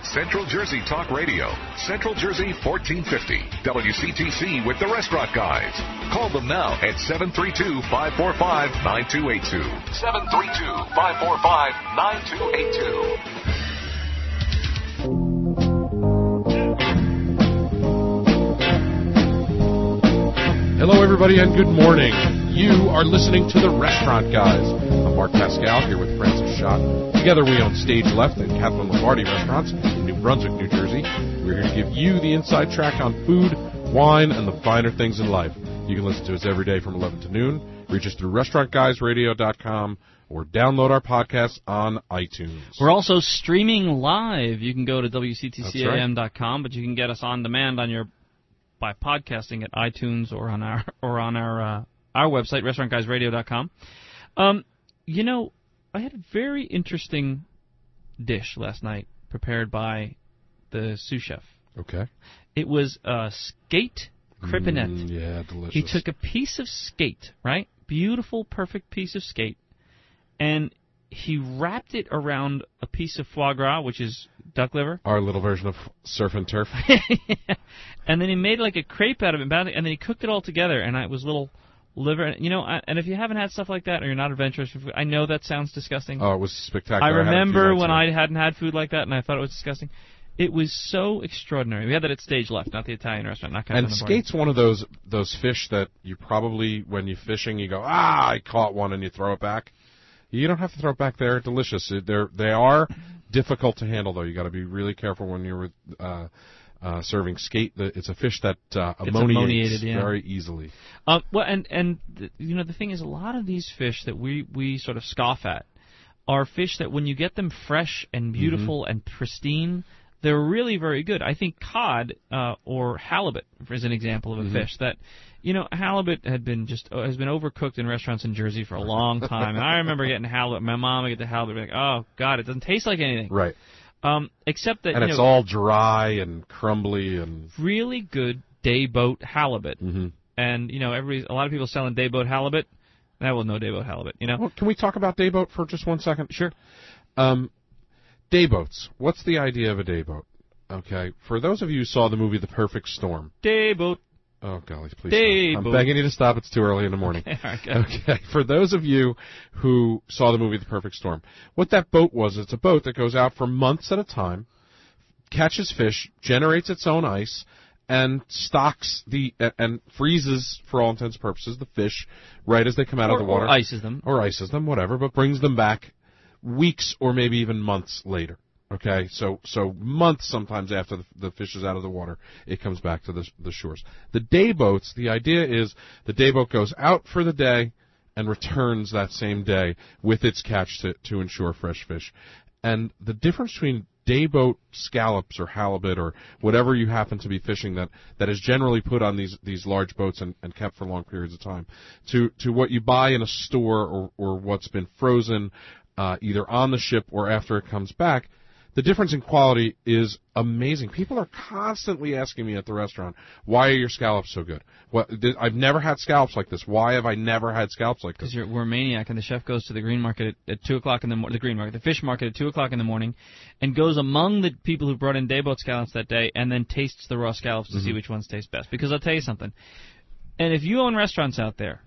Central Jersey Talk Radio. Central Jersey 1450. WCTC with the Restaurant Guys. Call them now at 732-545-9282. 732-545-9282. Hello, everybody, and good morning. You are listening to the Restaurant Guys. I'm Mark Pascal here with Francis Schott. Together we own Stage Left and Kathleen Lombardi Restaurants in New Brunswick, New Jersey. We're here to give you the inside track on food, wine, and the finer things in life. You can listen to us every day from 11 to noon. Reach us through restaurantguysradio.com or download our podcast on iTunes. We're also streaming live. You can go to WCTCAM.com, but you can get us on demand on by podcasting at iTunes or on our website, restaurantguysradio.com. You know, I had a very interesting dish last night prepared by the sous chef. Okay. It was skate crepinette. Yeah, delicious. He took a piece of skate, right? Beautiful, perfect piece of skate, and he wrapped it around a piece of foie gras, which is duck liver. Our little version of surf and turf. And then he made like a crepe out of it, and then he cooked it all together, and it was little liver. You know, and if you haven't had stuff like that, or you're not adventurous, I know that sounds disgusting. Oh, it was spectacular. I remember when I hadn't had food like that, and I thought it was disgusting. It was so extraordinary. We had that at Stage Left, not the Italian restaurant. Not and skate's one of those fish that you probably, when you're fishing, you go, I caught one, and you throw it back. You don't have to throw it back. They're delicious. They are difficult to handle, though. You got to be really careful when you're serving skate. It's a fish that ammoniates very easily. Well, and you know, the thing is, a lot of these fish that we sort of scoff at are fish that when you get them fresh and beautiful and pristine, they're really very good. I think cod or halibut is an example of a fish that, you know, halibut has been overcooked in restaurants in Jersey for a long time. And I remember getting halibut. My mom would get the halibut, like, oh God, it doesn't taste like anything. Right. Except that, and it's all dry and crumbly and really good day boat halibut. And you know, a lot of people selling day boat halibut. Well, no day boat halibut. You know. Well, can we talk about day boat for just 1 second? Sure. Day boats. What's the idea of a day boat? Okay, for those of you who saw the movie The Perfect Storm. Day boat. Oh, golly, please day stop. boat. I'm begging you to stop. It's too early in the morning. Okay, for those of you who saw the movie The Perfect Storm, what that boat was, it's a boat that goes out for months at a time, catches fish, generates its own ice, and stocks and freezes, for all intents and purposes, the fish right as they come out of the water. Or ices them. Or ices them, whatever, but brings them back weeks or maybe even months later. Okay, so months sometimes after the fish is out of the water, it comes back to the shores. The day boats, the idea is the day boat goes out for the day and returns that same day with its catch to ensure fresh fish. And the difference between day boat scallops or halibut or whatever you happen to be fishing that is generally put on these large boats and kept for long periods of time to what you buy in a store or what's been frozen either on the ship or after it comes back, the difference in quality is amazing. People are constantly asking me at the restaurant, why are your scallops so good? I've never had scallops like this. Why have I never had scallops like this? Because we're a maniac, and the chef goes to the green market at 2 o'clock in the morning, the fish market at 2 o'clock in the morning, and goes among the people who brought in day boat scallops that day and then tastes the raw scallops to see which ones taste best. Because I'll tell you something, and if you own restaurants out there,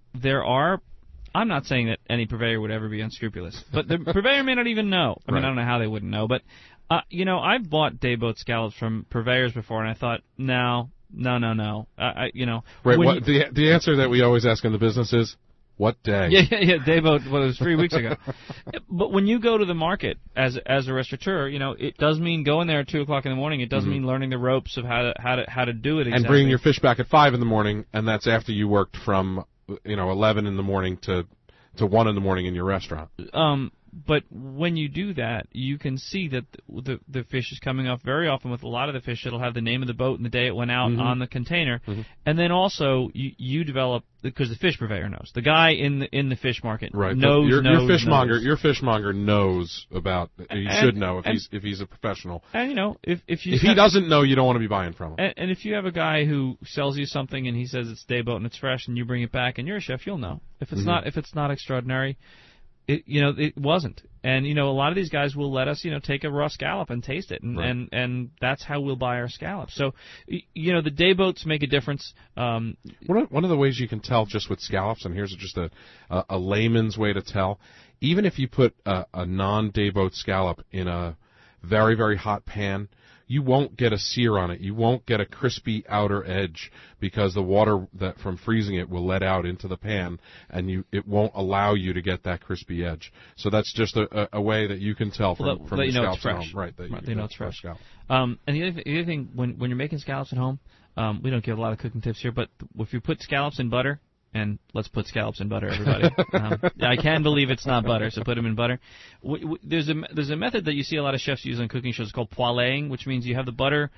I'm not saying that any purveyor would ever be unscrupulous, but the purveyor may not even know. I mean, I don't know how they wouldn't know, but, you know, I've bought day boat scallops from purveyors before, and I thought, no. You know. Right, the answer that we always ask in the business is, what day? Yeah, day boat, it was 3 weeks ago. But when you go to the market as a restaurateur, you know, it does mean going there at 2 o'clock in the morning. It does mean learning the ropes of how to do it exactly. And bringing your fish back at 5 in the morning, and that's after you worked from 11 in the morning to 1 in the morning in your restaurant. But when you do that, you can see that the fish is coming off very often. With a lot of the fish, it'll have the name of the boat and the day it went out on the container. And then also you develop, because the fish purveyor knows. The guy in the fish market knows. Your fishmonger knows about. He should know if he's a professional. And you know, if he doesn't know, you don't want to be buying from him. And if you have a guy who sells you something and he says it's day boat and it's fresh, and you bring it back and you're a chef, you'll know if it's not extraordinary. it wasn't. And, a lot of these guys will let us, take a raw scallop and taste it, and, Right. and that's how we'll buy our scallops. So, the day boats make a difference. One of the ways you can tell just with scallops, and here's just a layman's way to tell, even if you put a non-day boat scallop in a very, very hot pan, you won't get a sear on it. You won't get a crispy outer edge because the water that from freezing it will let out into the pan, and it won't allow you to get that crispy edge. So that's just a way that you can tell from that the it's scallops fresh. at home. Right, that you know it's fresh. Scallop. And the other thing, when you're making scallops at home, we don't give a lot of cooking tips here, but if you put scallops in butter, and let's put scallops in butter, everybody. I can believe it's not butter, so put them in butter. There's a method that you see a lot of chefs use on cooking shows called poêling, which means you have the butter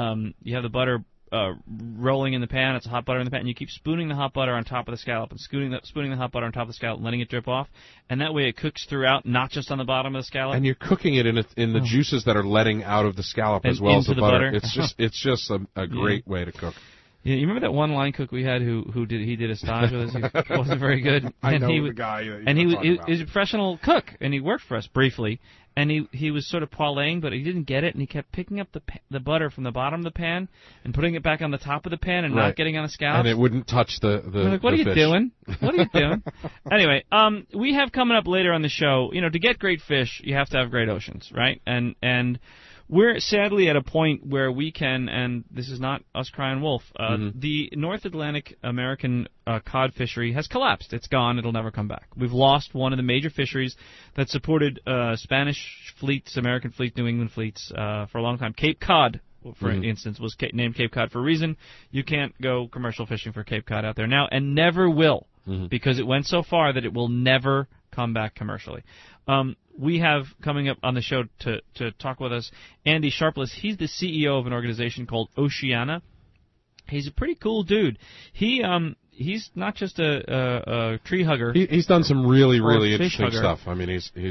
rolling in the pan. It's hot butter in the pan, and you keep spooning the hot butter on top of the scallop and spooning the hot butter on top of the scallop, and letting it drip off. And that way it cooks throughout, not just on the bottom of the scallop. And you're cooking it in the juices that are letting out of the scallop as well as the butter. It's just a great way to cook. Yeah, you remember that one line cook we had who did a stage with us? He wasn't very good. I know the guy. And he was a professional cook, and he worked for us briefly. And he was sort of poêling, but he didn't get it, and he kept picking up the butter from the bottom of the pan and putting it back on the top of the pan and not getting on a scallop. And it wouldn't touch the like, what the are you fish. doing? What are you doing? Anyway, we have coming up later on the show, to get great fish, you have to have great oceans, right? And we're sadly at a point where we can, and this is not us crying wolf, the North Atlantic American cod fishery has collapsed. It's gone. It'll never come back. We've lost one of the major fisheries that supported Spanish fleets, American fleets, New England fleets for a long time. Cape Cod, for instance, was named Cape Cod for a reason. You can't go commercial fishing for Cape Cod out there now, and never will, because it went so far that it will never come back commercially. We have coming up on the show to talk with us Andy Sharpless. He's the CEO of an organization called Oceana. He's a pretty cool dude. He's not just a tree hugger. He's done some really interesting hugger. stuff. I mean,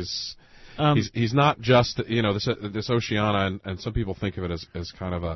he's not just this Oceana, and some people think of it as kind of a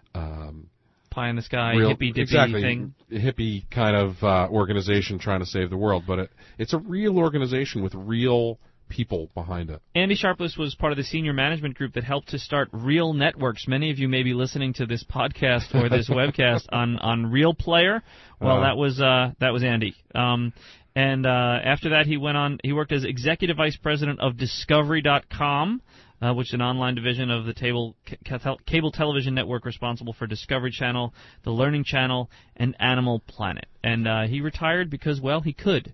pie in the sky, hippy-dippy thing. Hippie kind of organization trying to save the world, but it's a real organization with real people behind it. Andy Sharpless was part of the senior management group that helped to start Real Networks. Many of you may be listening to this podcast or this webcast on Real Player. Well, that was Andy. And after that, he worked as executive vice president of Discovery.com, which is an online division of the cable television network responsible for Discovery Channel, The Learning Channel, and Animal Planet. And he retired because, well, he could.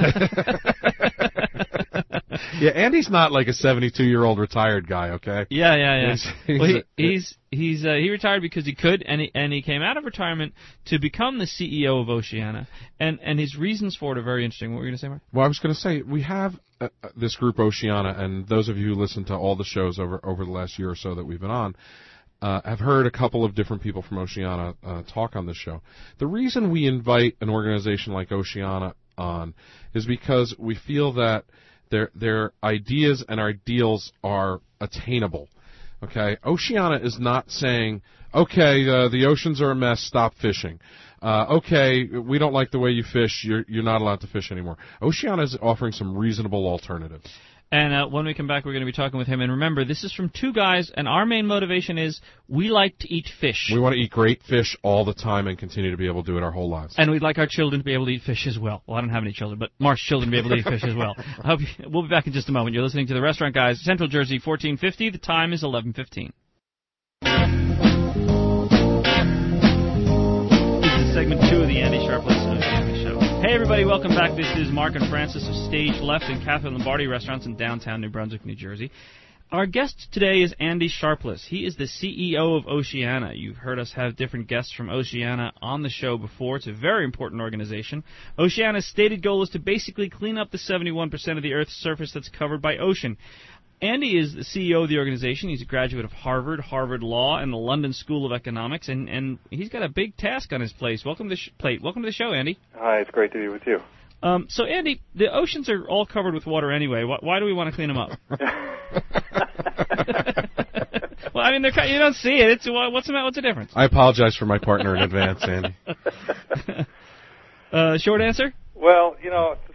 Yeah, Andy's not like a 72-year-old retired guy, okay? Yeah. He retired because he could, and he came out of retirement to become the CEO of Oceana, and his reasons for it are very interesting. What were you going to say, Mark? Well, I was going to say, we have this group Oceana, and those of you who listen to all the shows over the last year or so that we've been on, have heard a couple of different people from Oceana talk on this show. The reason we invite an organization like Oceana on is because we feel that their ideas and ideals are attainable. Okay, Oceana is not saying, okay, the oceans are a mess, stop fishing. Okay, we don't like the way you fish, you're not allowed to fish anymore. Oceana is offering some reasonable alternatives. And when we come back, we're going to be talking with him. And remember, this is from two guys, and our main motivation is we like to eat fish. We want to eat great fish all the time and continue to be able to do it our whole lives. And we'd like our children to be able to eat fish as well. Well, I don't have any children, but Mark's children to be able to eat fish as well. We'll be back in just a moment. You're listening to The Restaurant Guys, Central Jersey, 1450. The time is 11:15. This is segment 2 of the Andy Sharpless Show. Hey, everybody, welcome back. This is Mark and Francis of Stage Left and Catherine Lombardi Restaurants in downtown New Brunswick, New Jersey. Our guest today is Andy Sharpless. He is the CEO of Oceana. You've heard us have different guests from Oceana on the show before. It's a very important organization. Oceana's stated goal is to basically clean up the 71% of the Earth's surface that's covered by ocean. Andy is the CEO of the organization. He's a graduate of Harvard Law, and the London School of Economics, and he's got a big task on his plate. Welcome to the show, Andy. Hi, it's great to be with you. So, Andy, the oceans are all covered with water anyway. Why do we want to clean them up? Well, I mean, you don't see it. What's the difference? I apologize for my partner in advance, Andy. Short answer? Well,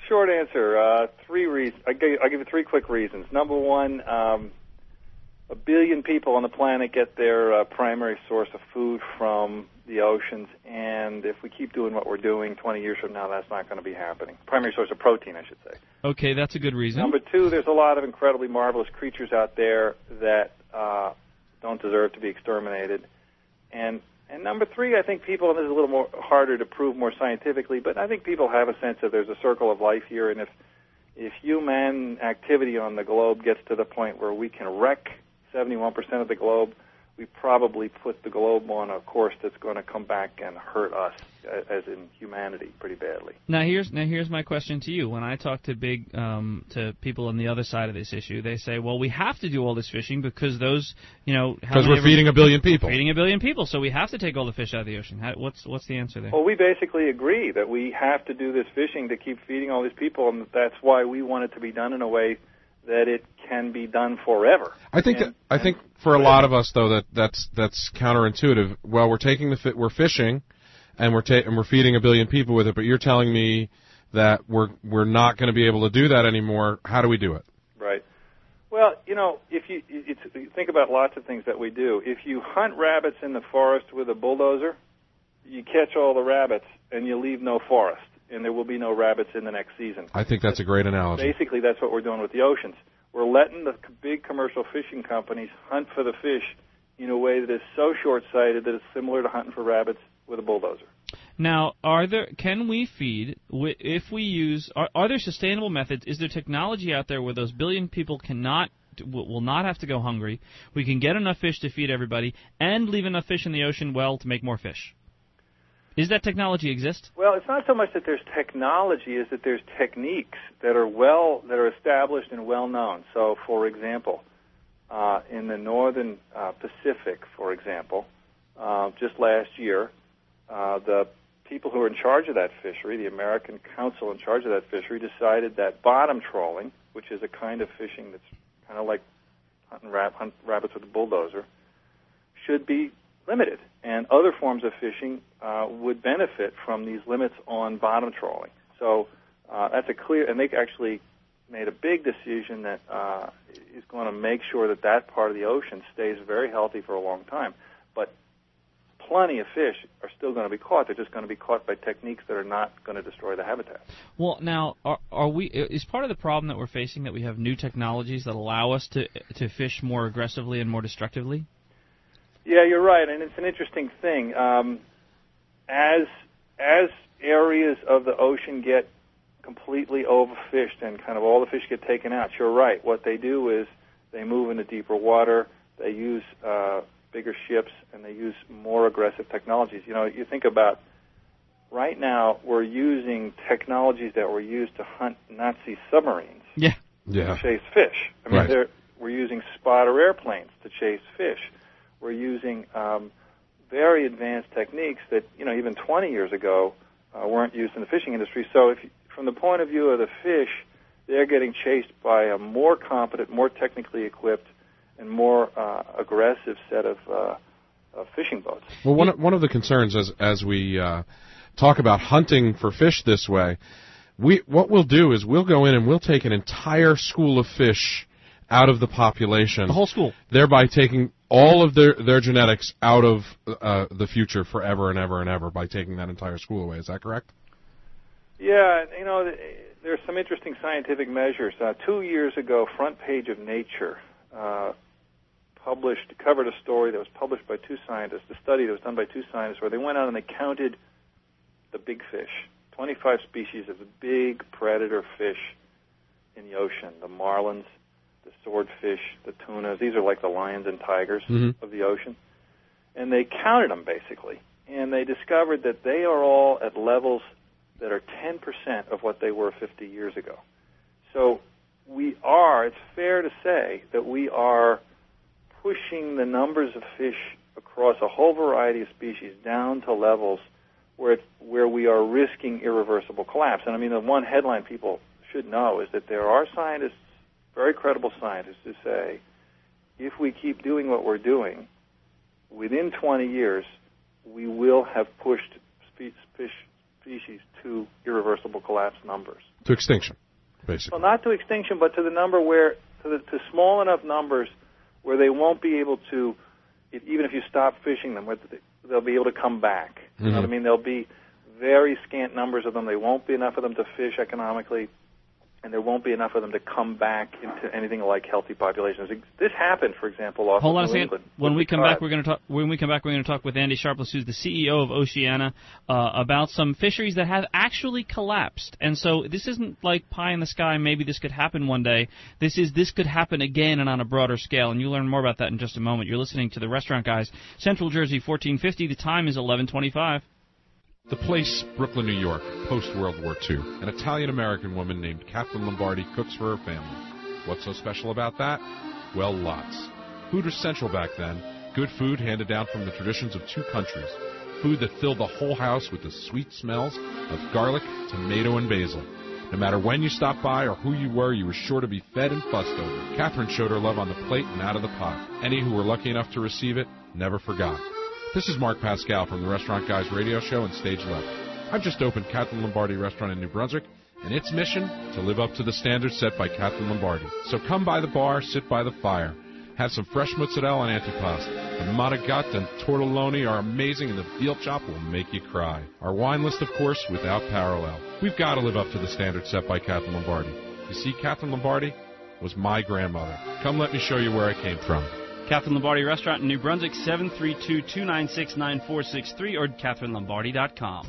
Short answer, 3 reasons. I'll give you 3 quick reasons. Number one, 1 billion people on the planet get their primary source of food from the oceans, and if we keep doing what we're doing 20 years from now, that's not going to be happening. Primary source of protein, I should say. Okay, that's a good reason. Number 2, there's a lot of incredibly marvelous creatures out there that don't deserve to be exterminated. And number 3, I think people, and this is a little more harder to prove more scientifically, but I think people have a sense that there's a circle of life here, and if human activity on the globe gets to the point where we can wreck 71% of the globe, we probably put the globe on a course that's going to come back and hurt us, as in humanity, pretty badly. Now here's my question to you. When I talk to to people on the other side of this issue, they say, well, we have to do all this fishing because those, because we're feeding 1 billion people. Feeding 1 billion people, so we have to take all the fish out of the ocean. What's the answer there? Well, we basically agree that we have to do this fishing to keep feeding all these people, and that's why we want it to be done in a way that it can be done forever. I think for a lot of us though that's counterintuitive. Well, we're fishing, and we're feeding 1 billion people with it, but you're telling me that we're not going to be able to do that anymore. How do we do it? Right. Well, if you think about lots of things that we do. If you hunt rabbits in the forest with a bulldozer, you catch all the rabbits and you leave no forest, and there will be no rabbits in the next season. I think that's a great analogy. Basically, that's what we're doing with the oceans. We're letting the big commercial fishing companies hunt for the fish in a way that is so short-sighted that it's similar to hunting for rabbits with a bulldozer. Now, can we feed, if we use, are there sustainable methods? Is there technology out there where those 1 billion people will not have to go hungry, we can get enough fish to feed everybody, and leave enough fish in the ocean, to make more fish? Is that technology exist? Well, it's not so much that there's technology as that there's techniques that are established and well known. So, for example, in the northern Pacific, for example, just last year, the people who are in charge of that fishery, the American Council in charge of that fishery, decided that bottom trawling, which is a kind of fishing that's kind of like hunting rabbits with a bulldozer, should be limited, and other forms of fishing would benefit from these limits on bottom trawling. So that's and they actually made a big decision that is going to make sure that part of the ocean stays very healthy for a long time. But plenty of fish are still going to be caught. They're just going to be caught by techniques that are not going to destroy the habitat. Well, now, is part of the problem that we're facing that we have new technologies that allow us to fish more aggressively and more destructively? Yeah, you're right, and it's an interesting thing. As areas of the ocean get completely overfished and kind of all the fish get taken out, you're right. What they do is they move into deeper water, they use bigger ships, and they use more aggressive technologies. You think about right now we're using technologies that were used to hunt Nazi submarines to chase fish. We're using spotter airplanes to chase fish. We're using very advanced techniques that, even 20 years ago weren't used in the fishing industry. So from the point of view of the fish, they're getting chased by a more competent, more technically equipped, and more aggressive set of fishing boats. Well, one of the concerns as we talk about hunting for fish this way, what we'll do is we'll go in and we'll take an entire school of fish out of the population. The whole school. Thereby taking all of their genetics out of the future forever and ever and ever by taking that entire school away. Is that correct? Yeah, there's some interesting scientific measures. 2 years ago, Front Page of Nature covered a story that was published by 2 scientists, a study that was done by 2 scientists where they went out and they counted the big fish, 25 species of the big predator fish in the ocean, the marlins, the swordfish, the tunas. These are like the lions and tigers of the ocean. And they counted them, basically. And they discovered that they are all at levels that are 10% of what they were 50 years ago. So it's fair to say that we are pushing the numbers of fish across a whole variety of species down to levels where we are risking irreversible collapse. And the one headline people should know is that there are scientists, very credible scientists, who say if we keep doing what we're doing, within 20 years we will have pushed species to irreversible collapse numbers. To extinction, basically. Well, not to extinction, but to the number where, to small enough numbers where they won't be able to, even if you stop fishing them, they'll be able to come back. You know what I mean? There'll be very scant numbers of them. There won't be enough of them to fish economically, and there won't be enough of them to come back into anything like healthy populations. This happened, for example, off Hold on of a New second. England. When we come back, we're going to talk with Andy Sharpless, who's the CEO of Oceana, about some fisheries that have actually collapsed. And so this isn't like pie in the sky. Maybe this could happen one day. This could happen again and on a broader scale. And you'll learn more about that in just a moment. You're listening to the Restaurant Guys, Central Jersey 1450. The time is 11:25. The place, Brooklyn, New York, post-World War II. An Italian-American woman named Catherine Lombardi cooks for her family. What's so special about that? Well, lots. Food was central back then. Good food handed down from the traditions of two countries. Food that filled the whole house with the sweet smells of garlic, tomato, and basil. No matter when you stopped by or who you were sure to be fed and fussed over. Catherine showed her love on the plate and out of the pot. Any who were lucky enough to receive it never forgot. This is Mark Pascal from the Restaurant Guys radio show and Stage Left. I've just opened Catherine Lombardi Restaurant in New Brunswick, and its mission, to live up to the standards set by Catherine Lombardi. So come by the bar, sit by the fire. Have some fresh mozzarella and antipasto. The manigat and tortelloni are amazing, and the veal chop will make you cry. Our wine list, of course, without parallel. We've got to live up to the standards set by Catherine Lombardi. You see, Catherine Lombardi was my grandmother. Come let me show you where I came from. Catherine Lombardi Restaurant in New Brunswick, 732-296-9463 or CatherineLombardi.com.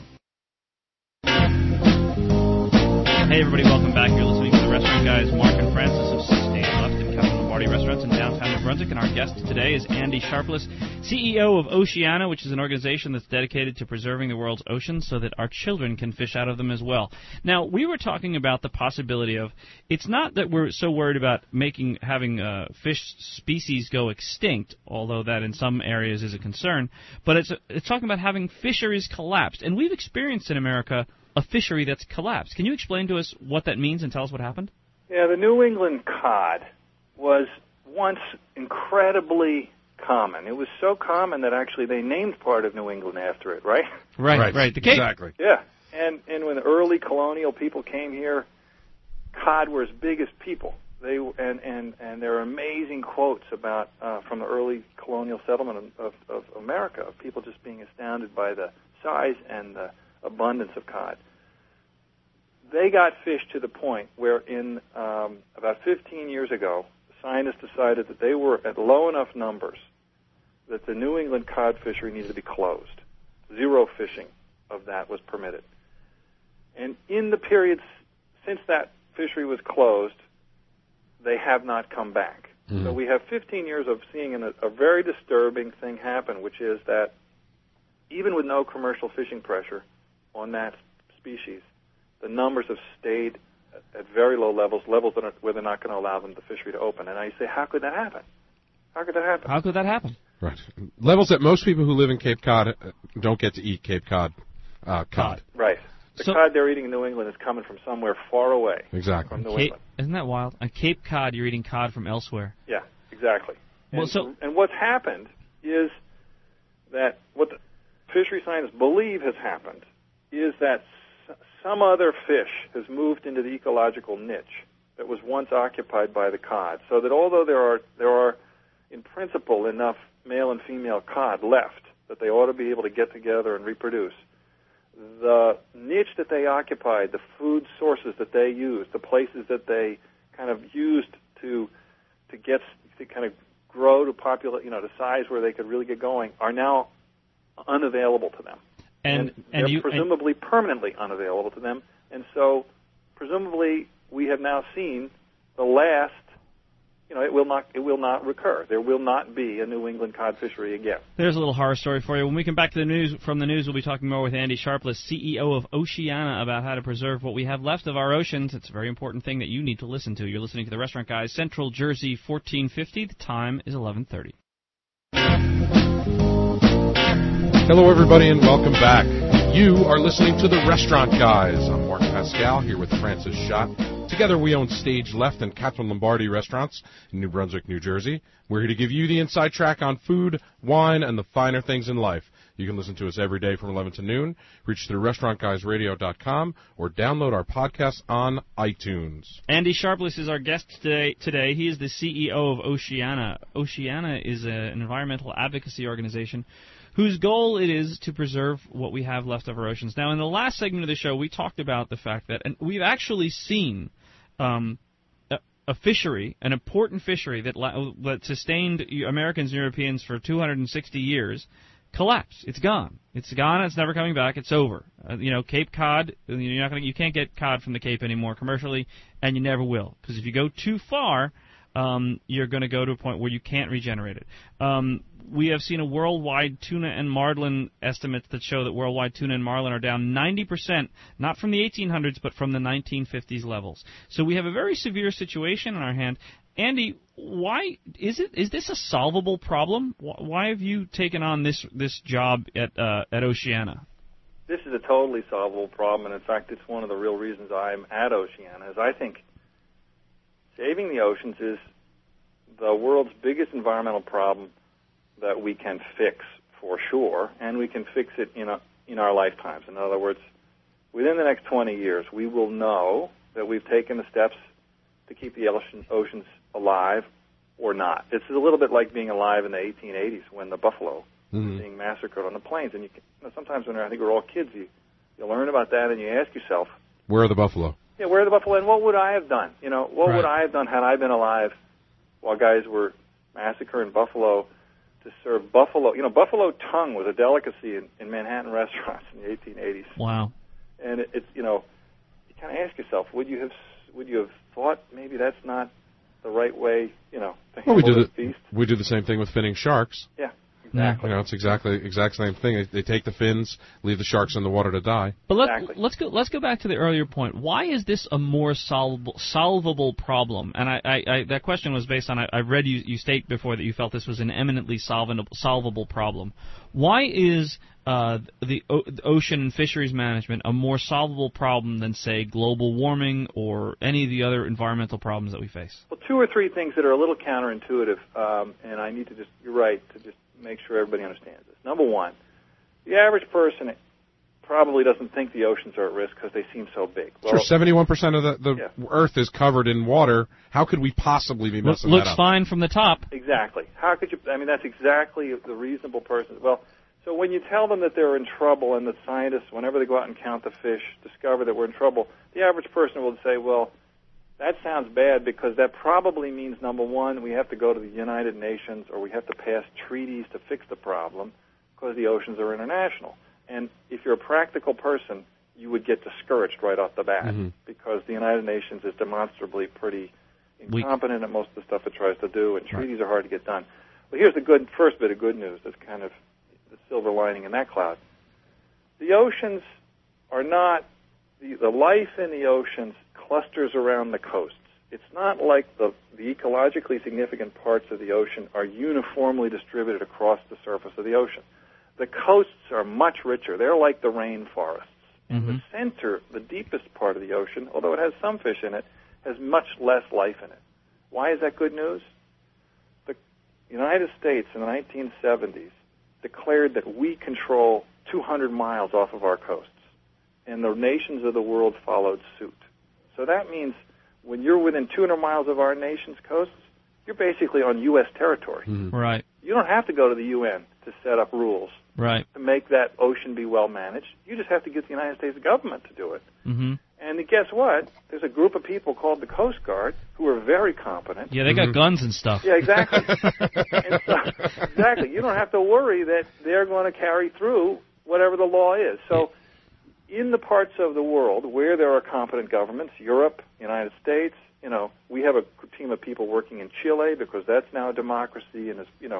Hey, everybody, welcome back. You're listening to the Restaurant Guys, Mark and Francis of Stage Left at Catherine Lombardi Restaurants in downtown New Brunswick, and our guest today is Andy Sharpless, CEO of Oceana, which is an organization that's dedicated to preserving the world's oceans so that our children can fish out of them as well. Now, we were talking about the possibility of, it's not that we're so worried about having fish species go extinct, although that in some areas is a concern, but it's talking about having fisheries collapsed, and we've experienced in America a fishery that's collapsed. Can you explain to us what that means and tell us what happened? Yeah, the New England cod was once incredibly common. It was so common that actually they named part of New England after it, right? Right. The Cape. Exactly. Yeah, and when the early colonial people came here, cod were as big as people. And there are amazing quotes about from the early colonial settlement of America, of people just being astounded by the size and the abundance of cod. They got fished to the point where in about 15 years ago, scientists decided that they were at low enough numbers that the New England cod fishery needed to be closed. Zero fishing of that was permitted. And in the periods since that fishery was closed, they have not come back. Mm-hmm. So we have 15 years of seeing a very disturbing thing happen, which is that even with no commercial fishing pressure on that species, the numbers have stayed at very low levels where they're not going to allow the fishery to open. And I say, how could that happen? How could that happen? Right. Levels that most people who live in Cape Cod don't get to eat Cape Cod cod. Right. The cod they're eating in New England is coming from somewhere far away. Exactly. From New England. Isn't that wild? On Cape Cod, you're eating cod from elsewhere. Yeah, exactly. And what's happened is that what the fishery scientists believe has happened is that some other fish has moved into the ecological niche that was once occupied by the cod, so that although there are in principle enough male and female cod left that they ought to be able to get together and reproduce, the niche that they occupied, the food sources that they used, the places that they kind of used to kind of grow to to size where they could really get going, are now unavailable to them. And they're presumably permanently unavailable to them. And so presumably we have now seen the last, it will not recur. There will not be a New England cod fishery again. There's a little horror story for you. When we come back to the news, we'll be talking more with Andy Sharpless, CEO of Oceana, about how to preserve what we have left of our oceans. It's a very important thing that you need to listen to. You're listening to the Restaurant Guys, Central Jersey 1450. The time is 11:30. Hello, everybody, and welcome back. You are listening to the Restaurant Guys. I'm Mark Pascal here with Francis Schott. Together we own Stage Left and Catherine Lombardi restaurants in New Brunswick, New Jersey. We're here to give you the inside track on food, wine, and the finer things in life. You can listen to us every day from 11 to noon. Reach through restaurantguysradio.com or download our podcast on iTunes. Andy Sharpless is our guest today. He is the CEO of Oceana. Oceana is an environmental advocacy organization whose goal it is to preserve what we have left of our oceans. Now, in the last segment of the show, we talked about the fact that, and we've actually seen a fishery, an important fishery that sustained Americans and Europeans for 260 years, collapse. It's gone. It's gone. It's never coming back. It's over. Cape cod. You can't get cod from the Cape anymore commercially, and you never will, because if you go too far, you're going to go to a point where you can't regenerate it. We have seen a worldwide tuna and marlin estimates that show that worldwide tuna and marlin are down 90%, not from the 1800s, but from the 1950s levels. So we have a very severe situation on our hand. Andy, why is this a solvable problem? Why have you taken on this job at Oceana? This is a totally solvable problem, and in fact, it's one of the real reasons I'm at Oceana. Is I think saving the oceans is the world's biggest environmental problem that we can fix for sure, and we can fix it in our lifetimes. In other words, within the next 20 years, we will know that we've taken the steps to keep the oceans alive or not. It's a little bit like being alive in the 1880s when the buffalo was being massacred on the plains. And sometimes when I think we're all kids, you learn about that and you ask yourself, where are the buffalo? Yeah, where are the buffalo? And what would I have done? What Right. would I have done had I been alive while guys were massacring buffalo to serve buffalo? Buffalo tongue was a delicacy in Manhattan restaurants in the 1880s. Wow. And it's you kind of ask yourself, would you have thought maybe that's not the right way, to handle this beast? We do the same thing with finning sharks. Yeah, exactly. It's exact same thing. They take the fins, leave the sharks in the water to die. But Exactly. let's go back to the earlier point. Why is this a more solvable problem? And I that question was based on I read you state before that you felt this was an eminently solvable problem. Why is the ocean and fisheries management a more solvable problem than, say, global warming or any of the other environmental problems that we face? Well, two or three things that are a little counterintuitive, and I need to you're right, to just make sure everybody understands this. Number one, the average person probably doesn't think the oceans are at risk because they seem so big. Well, Sure, 71% of the Earth is covered in water. How could we possibly be messing that Looks up? fine from the top. Exactly. How could you? That's exactly the reasonable person. Well, so when you tell them that they're in trouble and that scientists, whenever they go out and count the fish, discover that we're in trouble, the average person will say, well, that sounds bad because that probably means, number one, we have to go to the United Nations or we have to pass treaties to fix the problem because the oceans are international. And if you're a practical person, you would get discouraged right off the bat because the United Nations is demonstrably pretty incompetent at most of the stuff it tries to do, and treaties are hard to get done. Well, here's the first bit of good news that's kind of the silver lining in that cloud. The oceans are not, the life in the oceans clusters around the coasts. It's not like the ecologically significant parts of the ocean are uniformly distributed across the surface of the ocean. The coasts are much richer. They're like the rainforests. And the center, the deepest part of the ocean, although it has some fish in it, has much less life in it. Why is that good news? The United States in the 1970s declared that we control 200 miles off of our coasts, and the nations of the world followed suit. So that means when you're within 200 miles of our nation's coasts, you're basically on U.S. territory. Right. You don't have to go to the UN to set up rules Right. to make that ocean be well managed. You just have to get the United States government to do it. Mm-hmm. And guess what? There's a group of people called the Coast Guard who are very competent. Yeah, they got guns and stuff. Yeah, exactly. And so, exactly. You don't have to worry that they're going to carry through whatever the law is. So in the parts of the world where there are competent governments, Europe, United States, we have a team of people working in Chile because that's now a democracy and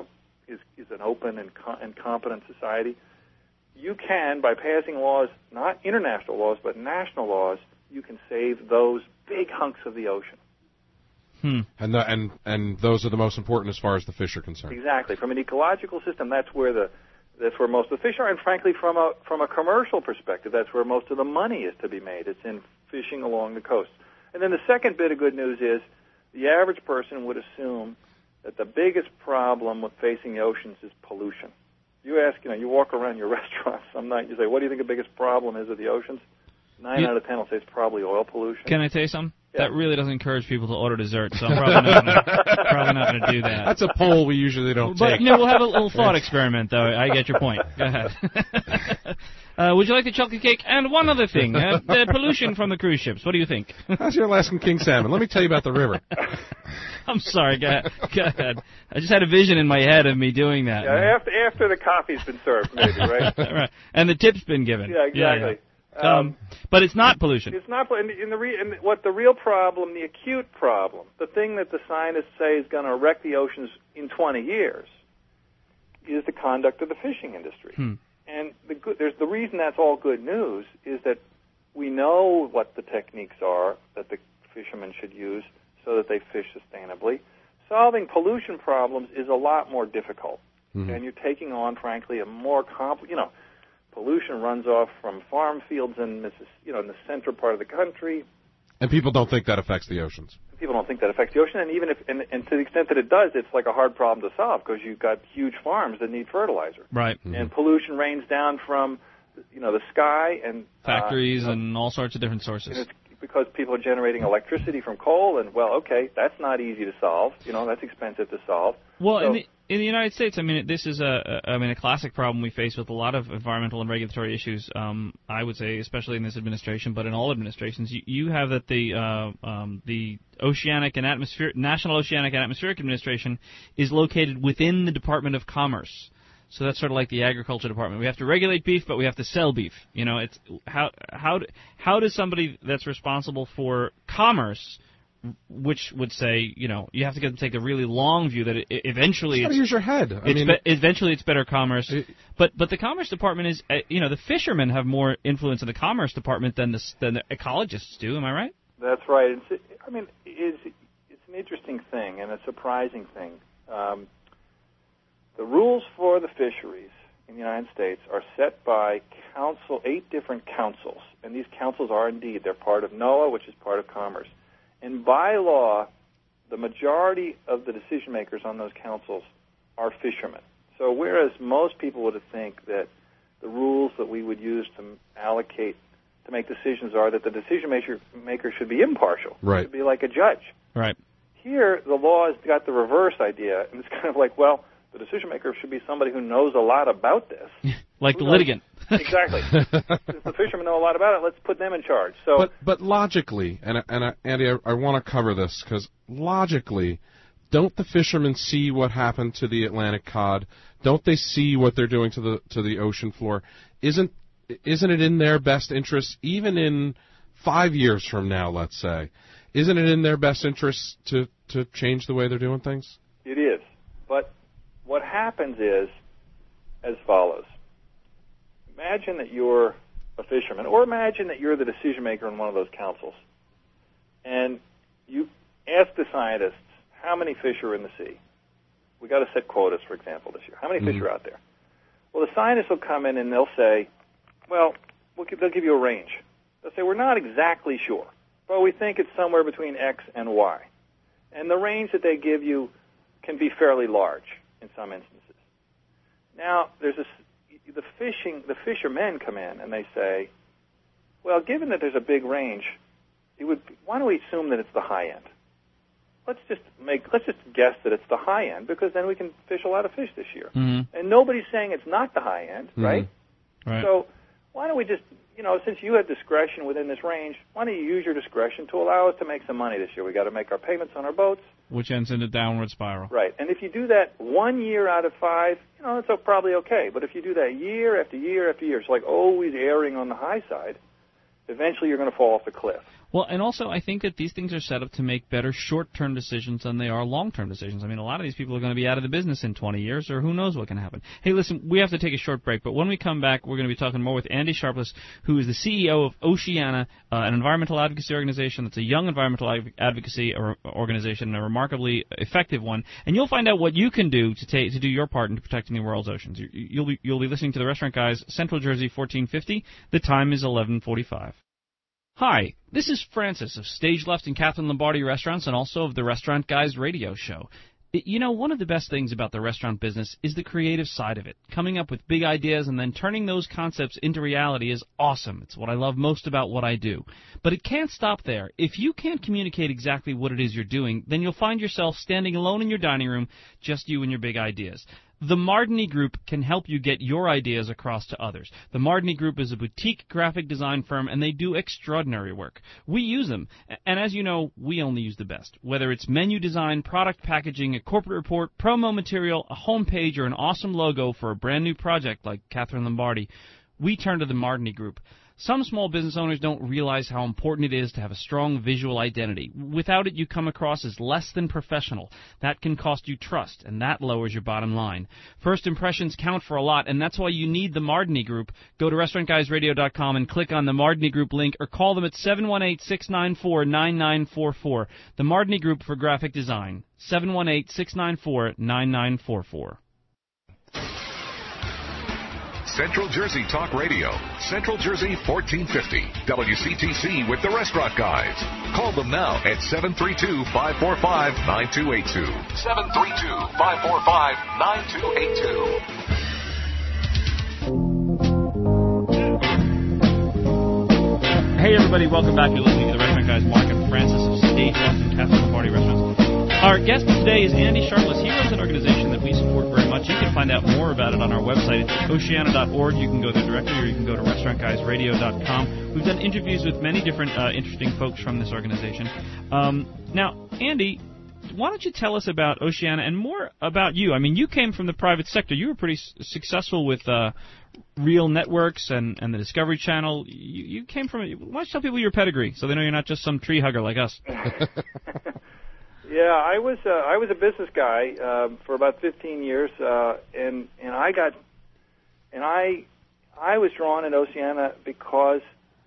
is an open and competent society. You can, by passing laws, not international laws, but national laws, you can save those big hunks of the ocean. And those are the most important as far as the fish are concerned. Exactly. From an ecological system, that's where most of the fish are, and frankly, from a commercial perspective, that's where most of the money is to be made. It's in fishing along the coast. And then the second bit of good news is the average person would assume that the biggest problem with facing the oceans is pollution. You ask, you walk around your restaurant some night, you say, what do you think the biggest problem is with the oceans? 9 out of 10 will say it's probably oil pollution. Can I tell you something? Yeah. That really doesn't encourage people to order dessert, so I'm probably not going to do that. That's a poll we usually don't But take. no, we'll have a little thought experiment, though. I get your point. Go ahead. Would you like the chocolate cake? And one other thing, the pollution from the cruise ships. What do you think? How's your Alaskan king salmon? Let me tell you about the river. I'm sorry. Go ahead. I just had a vision in my head of me doing that. Yeah, after the coffee's been served, maybe, right? Right. And the tip's been given. Yeah, exactly. But it's not pollution. It's not. And what the real problem, the acute problem, the thing that the scientists say is going to wreck the oceans in 20 years, is the conduct of the fishing industry. And the reason that's all good news is that we know what the techniques are that the fishermen should use so that they fish sustainably. Solving pollution problems is a lot more difficult, and you're taking on, frankly, a more pollution runs off from farm fields in the center part of the country. And people don't think that affects the oceans. People don't think that affects the ocean, and even and to the extent that it does, it's like a hard problem to solve because you've got huge farms that need fertilizer. Right. And pollution rains down from, the sky and factories and all sorts of different sources. And it's because people are generating electricity from coal, and that's not easy to solve. That's expensive to solve. Well, so, in the United States, this is a classic problem we face with a lot of environmental and regulatory issues. I would say, especially in this administration, but in all administrations, you have that the Oceanic and National Oceanic and Atmospheric Administration is located within the Department of Commerce. So that's sort of like the agriculture department. We have to regulate beef, but we have to sell beef. It's how does somebody that's responsible for commerce, which would say, you have to take the really long view that eventually it's use your head. Eventually it's better commerce. But the Commerce Department is, the fishermen have more influence in the Commerce Department than the ecologists do. Am I right? That's right. It's an interesting thing and a surprising thing. The rules for the fisheries in the United States are set by 8 different councils, and these councils are indeed, they're part of NOAA, which is part of Commerce. And by law, the majority of the decision makers on those councils are fishermen. So whereas most people would think that the rules that we would use to make decisions are that the decision maker should be impartial, right, should be like a judge. Right. Here, the law has got the reverse idea, and it's kind of like, the decision maker should be somebody who knows a lot about this. Like the litigant. Exactly. Since the fishermen know a lot about it, let's put them in charge. So, but logically, and Andy, I want to cover this because logically, don't the fishermen see what happened to the Atlantic cod? Don't they see what they're doing to the ocean floor? Isn't it in their best interest, even in 5 years from now, let's say, isn't it in their best interest to change the way they're doing things? It is, but what happens is as follows. Imagine that you're a fisherman, or imagine that you're the decision maker in one of those councils, and you ask the scientists, how many fish are in the sea? We got to set quotas, for example, this year. How many fish are out there? Well, the scientists will come in and they'll say, they'll give you a range. They'll say, we're not exactly sure, but we think it's somewhere between X and Y. And the range that they give you can be fairly large in some instances. Now, the fishermen come in and they say, well, given that there's a big range, why don't we assume that it's the high end? Let's just guess that it's the high end, because then we can fish a lot of fish this year. Mm-hmm. And nobody's saying it's not the high end, right? Right. So why don't we just, since you have discretion within this range, why don't you use your discretion to allow us to make some money this year? We got to make our payments on our boats. Which ends in a downward spiral. Right. And if you do that 1 year out of 5, it's probably okay. But if you do that year after year after year, it's like always erring on the high side, eventually you're going to fall off the cliff. Well, and also I think that these things are set up to make better short-term decisions than they are long-term decisions. A lot of these people are going to be out of the business in 20 years, or who knows what can happen. Hey, listen, we have to take a short break, but when we come back, we're going to be talking more with Andy Sharpless, who is the CEO of Oceana, an environmental advocacy organization that's a young environmental advocacy organization, a remarkably effective one, and you'll find out what you can do to do your part in protecting the world's oceans. You'll be listening to the Restaurant Guys, Central Jersey 1450. The time is 11:45. Hi, this is Francis of Stage Left and Catherine Lombardi Restaurants and also of the Restaurant Guys radio show. You know, one of the best things about the restaurant business is the creative side of it. Coming up with big ideas and then turning those concepts into reality is awesome. It's what I love most about what I do. But it can't stop there. If you can't communicate exactly what it is you're doing, then you'll find yourself standing alone in your dining room, just you and your big ideas. The Mardini Group can help you get your ideas across to others. The Mardini Group is a boutique graphic design firm, and they do extraordinary work. We use them, and as you know, we only use the best. Whether it's menu design, product packaging, a corporate report, promo material, a homepage, or an awesome logo for a brand new project like Catherine Lombardi, we turn to the Mardini Group. Some small business owners don't realize how important it is to have a strong visual identity. Without it, you come across as less than professional. That can cost you trust, and that lowers your bottom line. First impressions count for a lot, and that's why you need the Mardini Group. Go to restaurantguysradio.com and click on the Mardini Group link, or call them at 718-694-9944. The Mardini Group for graphic design, 718-694-9944. Central Jersey Talk Radio, Central Jersey 1450, WCTC with the Restaurant Guys. Call them now at 732-545-9282. 732-545-9282. Hey everybody, welcome back. You're listening to the Restaurant Guys. Mark and Francis of Stage Left and Catherine Lombardi Restaurants. Our guest today is Andy Sharpless. He runs an organization that we support very much. You can find out more about it on our website. It's oceana.org. You can go there directly, or you can go to restaurantguysradio.com. We've done interviews with many different interesting folks from this organization. Now, Andy, why don't you tell us about Oceana and more about you? I mean, you came from the private sector. You were pretty successful with Real Networks and the Discovery Channel. You came from. Why don't you tell people your pedigree so they know you're not just some tree hugger like us? Yeah, I was a business guy for about 15 years, and I was drawn in Oceana because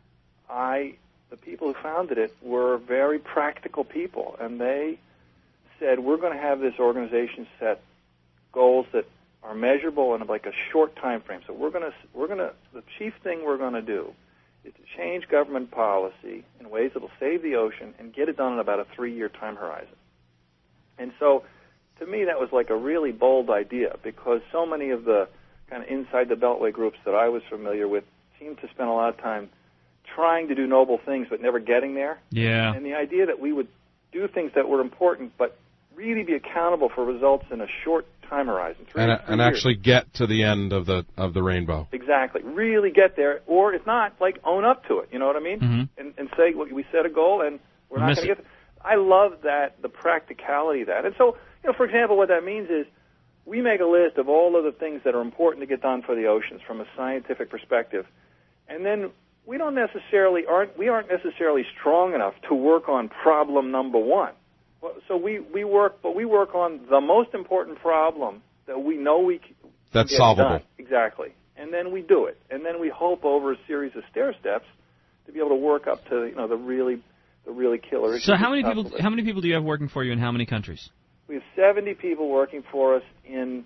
the people who founded it were very practical people, and they said, we're going to have this organization set goals that are measurable in like a short time frame. So the chief thing we're going to do is to change government policy in ways that will save the ocean and get it done in about a 3-year time horizon. And so, to me, that was like a really bold idea, because so many of the kind of inside the Beltway groups that I was familiar with seemed to spend a lot of time trying to do noble things but never getting there. Yeah. And the idea that we would do things that were important but really be accountable for results in a short time horizon, 3 years. And actually get to the end of the rainbow. Exactly. Really get there, or if not, like own up to it. You know what I mean? Mm-hmm. And say, well, we set a goal and we're not going to get there. I love that, the practicality of that. And so, for example, what that means is we make a list of all of the things that are important to get done for the oceans from a scientific perspective, and then we aren't necessarily strong enough to work on problem number one. So we work on the most important problem that we know that's solvable. Done. Exactly. And then we do it. And then we hope over a series of stair steps to be able to work up to the really killer issues. So how many people do you have working for you in how many countries? We have 70 people working for us in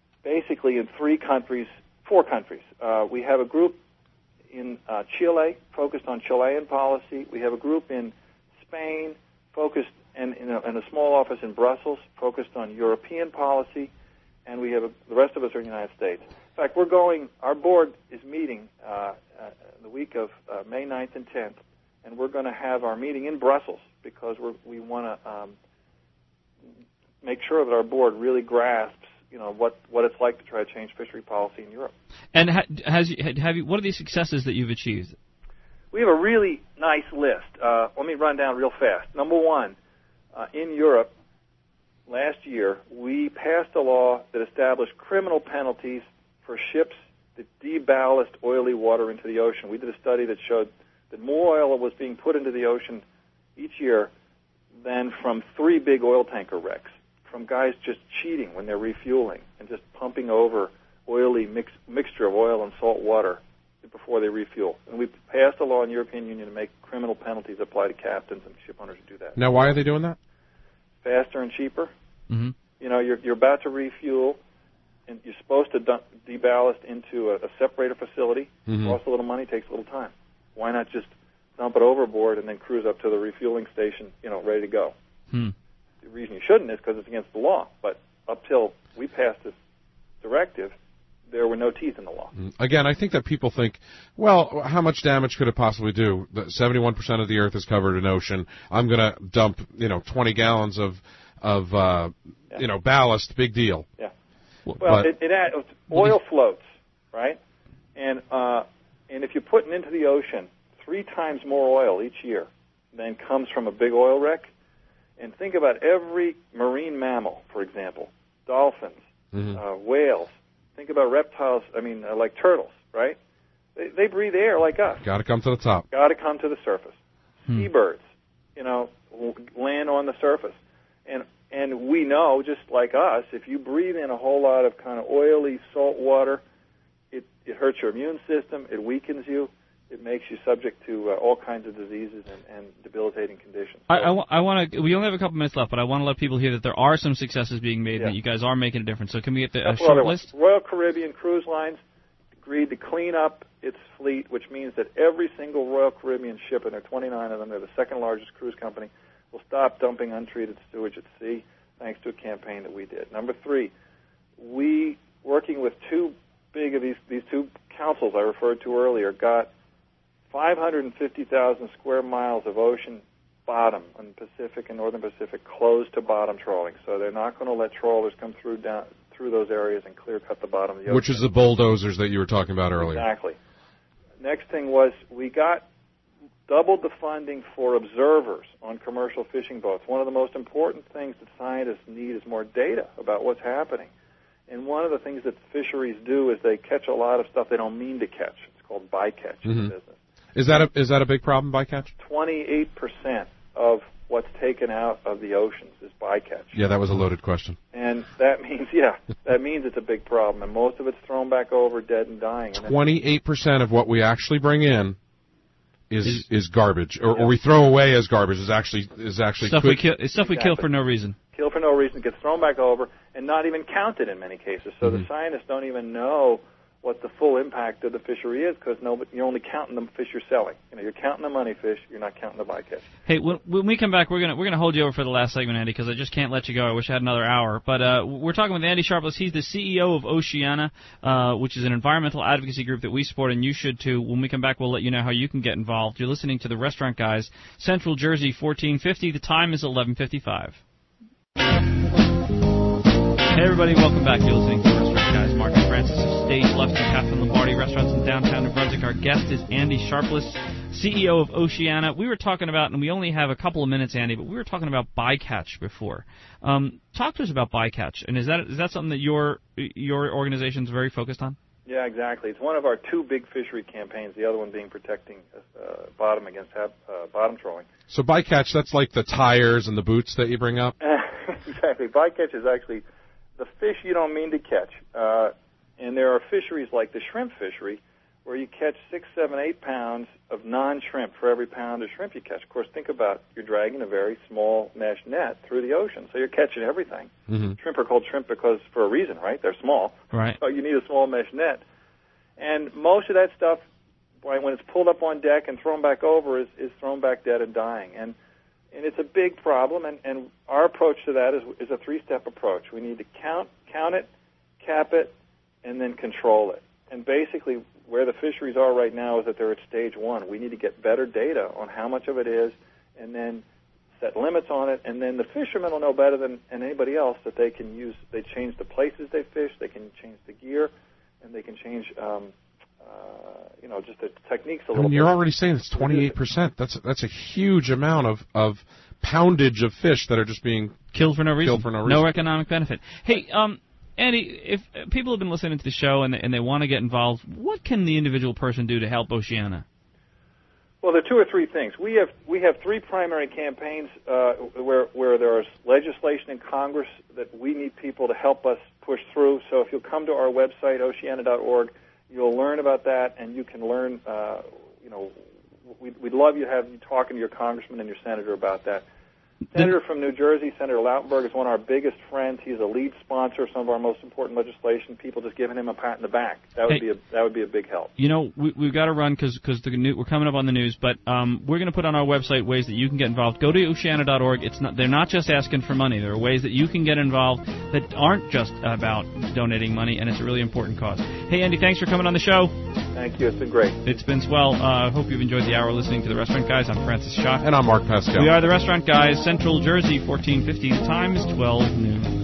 4 countries. We have a group in Chile focused on Chilean policy. We have a group in Spain focused and a small office in Brussels focused on European policy, and we have the rest of us are in the United States. In fact, our board is meeting the week of May 9th and 10th, and we're going to have our meeting in Brussels because we want to make sure that our board really grasps, what it's like to try to change fishery policy in Europe. And what are the successes that you've achieved? We have a really nice list. Let me run down real fast. Number one, in Europe, last year, we passed a law that established criminal penalties for ships that deballast oily water into the ocean. We did a study that showed that more oil was being put into the ocean each year than from 3 big oil tanker wrecks, from guys just cheating when they're refueling and just pumping over oily mixture of oil and salt water before they refuel. And we passed a law in the European Union to make criminal penalties apply to captains and ship owners who do that. Now, why are they doing that? Faster and cheaper. Mm-hmm. You're about to refuel, and you're supposed to deballast into a separator facility. Mm-hmm. Costs a little money, takes a little time. Why not just dump it overboard, and then cruise up to the refueling station, ready to go. The reason you shouldn't is because it's against the law. But up till we passed this directive, there were no teeth in the law. Again, I think that people think, well, how much damage could it possibly do? 71% of the Earth is covered in ocean. I'm going to dump, 20 gallons of ballast. Big deal. Yeah. Well, oil floats, right? And if you're putting into the ocean 3 times more oil each year than comes from a big oil wreck, and think about every marine mammal, for example, dolphins, whales. Think about reptiles, like turtles, right? They breathe air like us. Got to come to the top. Got to come to the surface. Seabirds, land on the surface. And we know, just like us, if you breathe in a whole lot of kind of oily salt water, it hurts your immune system, it weakens you, it makes you subject to all kinds of diseases and debilitating conditions. I want to. We only have a couple minutes left, but I want to let people hear that there are some successes being made, and that you guys are making a difference. So can we get a short list? Royal Caribbean Cruise Lines agreed to clean up its fleet, which means that every single Royal Caribbean ship, and there are 29 of them, they're the second largest cruise company, will stop dumping untreated sewage at sea, thanks to a campaign that we did. Number 3, we, working with two big of these two councils I referred to earlier, got 550,000 square miles of ocean bottom in the Pacific and Northern Pacific closed to bottom trawling. So they're not going to let trawlers come through those areas and clear cut the bottom of the ocean. Which is the bulldozers that you were talking about earlier. Exactly. Next thing was we got doubled the funding for observers on commercial fishing boats. One of the most important things that scientists need is more data about what's happening. And one of the things that fisheries do is they catch a lot of stuff they don't mean to catch. It's called bycatch in business. Is that a big problem, bycatch? 28% of what's taken out of the oceans is bycatch. Yeah, that was a loaded question. And that means it's a big problem. And most of it's thrown back over dead and dying. 28% of what we actually bring in is garbage, or we throw away as garbage is actually stuff we kill. It's stuff we kill for no reason. Kill for no reason, gets thrown back over, and not even counted in many cases. So the scientists don't even know what the full impact of the fishery is, because you're only counting the fish you're selling. You're counting the money fish, you're not counting the bycatch. Hey, when we come back, we're gonna hold you over for the last segment, Andy, because I just can't let you go. I wish I had another hour. But we're talking with Andy Sharpless. He's the CEO of Oceana, which is an environmental advocacy group that we support, and you should too. When we come back, we'll let you know how you can get involved. You're listening to the Restaurant Guys, Central Jersey, 1450. The time is 11:55. Hey everybody, welcome back. You're listening to the Restaurant Guys. Mark and Francis of Stage Left and Catherine Lombardi Restaurants in downtown New Brunswick. Our guest is Andy Sharpless, CEO of Oceana. We were talking about, and we only have a couple of minutes, Andy, but we were talking about bycatch before. Talk to us about bycatch, and is that something that your organization is very focused on? Yeah, exactly. It's one of our 2 big fishery campaigns, the other one being protecting bottom against bottom trawling. So bycatch, that's like the tires and the boots that you bring up? Exactly. Bycatch is actually the fish you don't mean to catch. And there are fisheries like the shrimp fishery where you catch 6, 7, 8 pounds of non-shrimp for every pound of shrimp you catch. Of course, think about you're dragging a very small mesh net through the ocean, so you're catching everything. Shrimp are called shrimp because for a reason, right? They're small. Right. So you need a small mesh net. And most of that stuff, when it's pulled up on deck and thrown back over, is thrown back dead and dying. And it's a big problem, and our approach to that is a 3-step approach. We need to count it, cap it, and then control it. And basically, where the fisheries are right now is that they're at stage 1. We need to get better data on how much of it is, and then set limits on it, and then the fishermen will know better than anybody else that they can use. They change the places they fish, they can change the gear, and they can change just the techniques a little bit. You're already saying it's 28%. That's a huge amount of poundage of fish that are just being killed for no reason. No economic benefit. Hey, Andy, if people have been listening to the show and they want to get involved, what can the individual person do to help Oceana? Well, there are 2 or 3 things. We have 3 primary campaigns where there is legislation in Congress that we need people to help us push through. So if you'll come to our website, oceana.org, you'll learn about that, and you can learn. We'd love you to have you talking to your congressman and your senator about that. Senator from New Jersey, Senator Lautenberg, is one of our biggest friends. He's a lead sponsor of some of our most important legislation. People just giving him a pat in the back. That would be a big help. You know, we've got to run because we're coming up on the news, but we're going to put on our website ways that you can get involved. Go to Oceana.org. They're not just asking for money. There are ways that you can get involved that aren't just about donating money, and it's a really important cause. Hey, Andy, thanks for coming on the show. Thank you. It's been great. It's been swell. I hope you've enjoyed the hour listening to The Restaurant Guys. I'm Francis Schock. And I'm Mark Pascal. We are The Restaurant Guys, Central Jersey, 1450. The time is 12 noon.